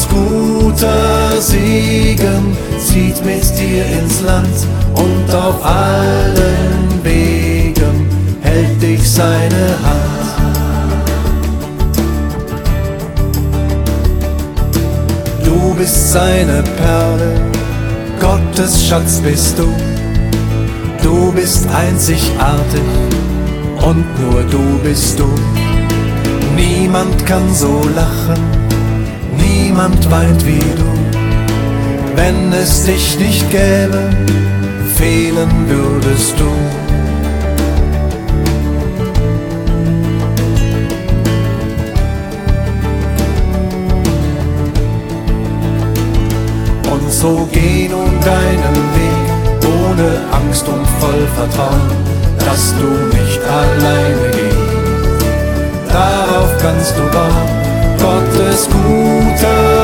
Gottes guter Segen zieht mit dir ins Land, und auf allen Wegen hält dich seine Hand. Du bist seine Perle, Gottes Schatz bist du. Du bist einzigartig und nur du bist du. Niemand kann so lachen, niemand weint wie du. Wenn es dich nicht gäbe, fehlen würdest du. Und so geh nun deinen Weg, ohne Angst und voll Vertrauen, dass du nicht alleine gehst. Darauf kannst du bauen, Gottes guter